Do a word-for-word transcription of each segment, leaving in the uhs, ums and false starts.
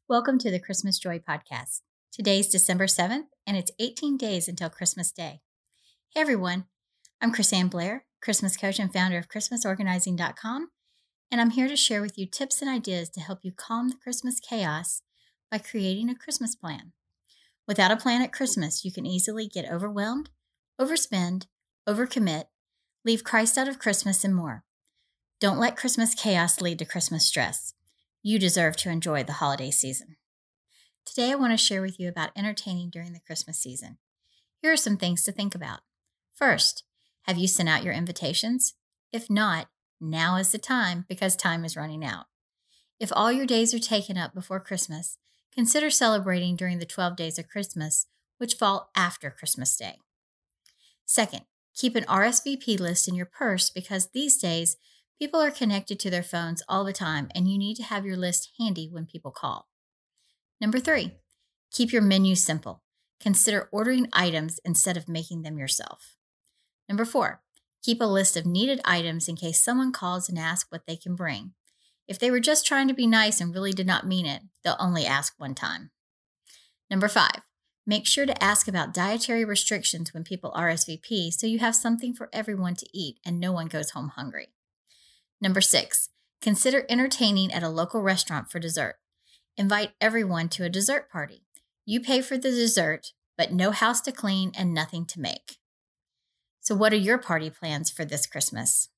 Welcome to the Christmas Joy Podcast. Today's December seventh, and it's eighteen days until Christmas Day. Hey everyone, I'm Chrisanne Blair, Christmas coach and founder of Christmas Organizing dot com, and I'm here to share with you tips and ideas to help you calm the Christmas chaos by creating a Christmas plan. Without a plan at Christmas, you can easily get overwhelmed, overspend, overcommit, leave Christ out of Christmas, and more. Don't let Christmas chaos lead to Christmas stress. You deserve to enjoy the holiday season. Today, I want to share with you about entertaining during the Christmas season. Here are some things to think about. First, have you sent out your invitations? If not, now is the time because time is running out. If all your days are taken up before Christmas, consider celebrating during the twelve days of Christmas, which fall after Christmas Day. Second, keep an R S V P list in your purse because these days, people are connected to their phones all the time, and you need to have your list handy when people call. Number three, keep your menu simple. Consider ordering items instead of making them yourself. Number four, keep a list of needed items in case someone calls and asks what they can bring. If they were just trying to be nice and really did not mean it, they'll only ask one time. Number five, make sure to ask about dietary restrictions when people R S V P so you have something for everyone to eat and no one goes home hungry. Number six, consider entertaining at a local restaurant for dessert. Invite everyone to a dessert party. You pay for the dessert, but no house to clean and nothing to make. So what are your party plans for this Christmas?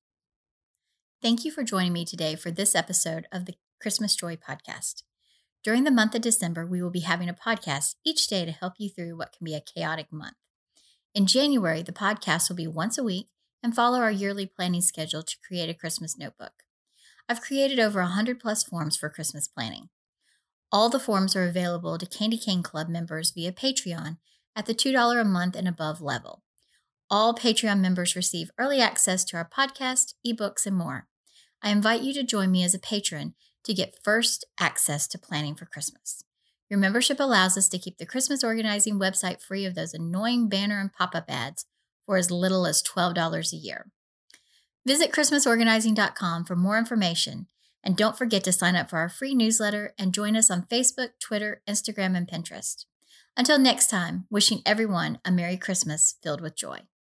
Thank you for joining me today for this episode of the Christmas Joy Podcast. During the month of December, we will be having a podcast each day to help you through what can be a chaotic month. In January, the podcast will be once a week and follow our yearly planning schedule to create a Christmas notebook. I've created over one hundred plus forms for Christmas planning. All the forms are available to Candy Cane Club members via Patreon at the two dollars a month and above level. All Patreon members receive early access to our podcast, ebooks, and more. I invite you to join me as a patron to get first access to planning for Christmas. Your membership allows us to keep the Christmas Organizing website free of those annoying banner and pop-up ads for as little as twelve dollars a year. Visit Christmas Organizing dot com for more information, and don't forget to sign up for our free newsletter and join us on Facebook, Twitter, Instagram, and Pinterest. Until next time, wishing everyone a Merry Christmas filled with joy.